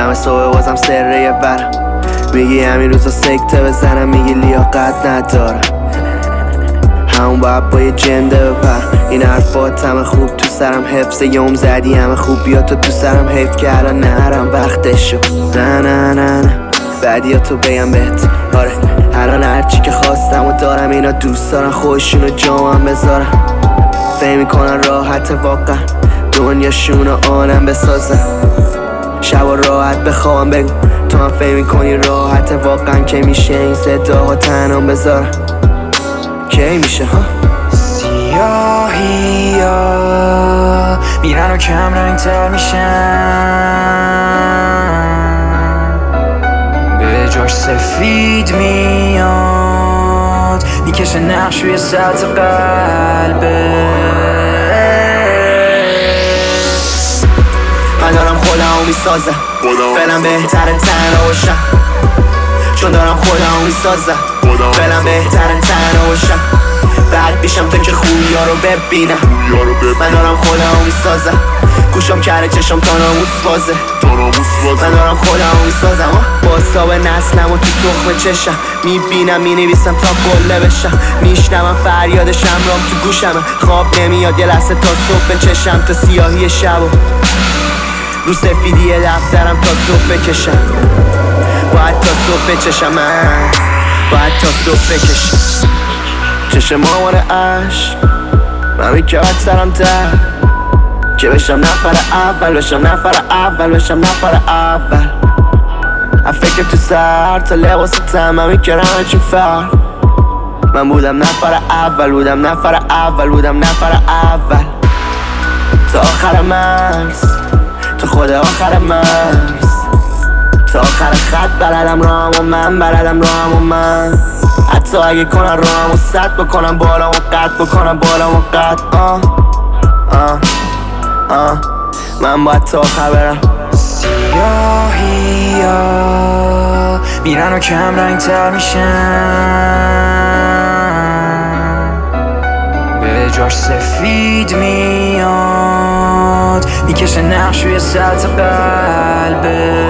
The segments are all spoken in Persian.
دم صبح بازم سره برم. میگی همین روزا سکته بزنم، میگی لیاقت ندارم، همون باید با یه جنده بپرم. این حرفات همه خوب تو سرم، حفظ یوم زدی همه خوبیاتو تو سرم، حیف که الان نرم وقتشو. نه نه نه نه بعدیاتو بگم بهت، آره الان هرچی که خواستم و دارم، اینا دوست دارن خودشونو جامم بذارم. فهم میکنن راحت واقعا دنیاشونو آنم بسازم. شبا راحت بخوام بگو تو هم فهم میکنی راحت واقعا که میشه این صداها تنام بذارم. کی میشه ها؟ سیاهی ها میرن و کم رنگ تر میشن، به جاش سفید میاد میکشه نقش روی سطح قلبه. من دارم خودمو میسازم، فعلا بهتره تنها باشم، چون دارم خودمو میسازم، فعلا بهتره تنها باشم. بعد بیشم تا که خوبی ها رو ببینم. من دارم خودمو میسازم، گوشم کره چشم تا ناموس بازه. من دارم خودمو میسازم، باستاب نسلم و تو تخم چشم میبینم، مینویسم تا قله بشم، میشنوم فریاد شمرام تو گوشمه. خواب نمیاد یه لحظه تا صبح چشم، تا سیاهی شب و رو سفیدی دفترم تا صبح بکشم. باید تا صبح بچشم، باید تا صبح بکشم. چشم مامان عشق من میکرد سرم تر که بشم نفر اول، بشم نفر اول، بشم نفر اول. فکر تو سر تا لباس تمام میکردم چی فرق. من بودم نفر اول، بودم نفر اول، بودم نفر اول. تا آخر مرز، تا خود آخر مرز، تا آخر خط بلدم راهم و من، بلدم راهم و من. حتی اگه کنن راهم و سد بکنم بالا و قد، بکنم بالا و قد. من باید تا آخر برم. سیاهی ها میرن و کم رنگ تر میشن، به جاش سفید میاد میکشه نقش روی سطح قلبه.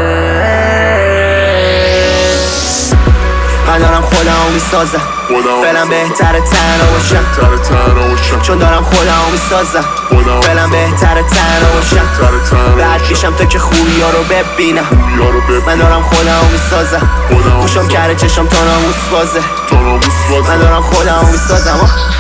من دارم خودمو میسازم، فعلا بهتره تنها باشم، چون دارم خودمو میسازم، فعلا بهتره تنها باشم. بعد بیشم تا که خوبی ها رو ببینم. من دارم خودمو میسازم، گوشم کره چشم تا ناموس بازه. من دارم خودمو میسازم.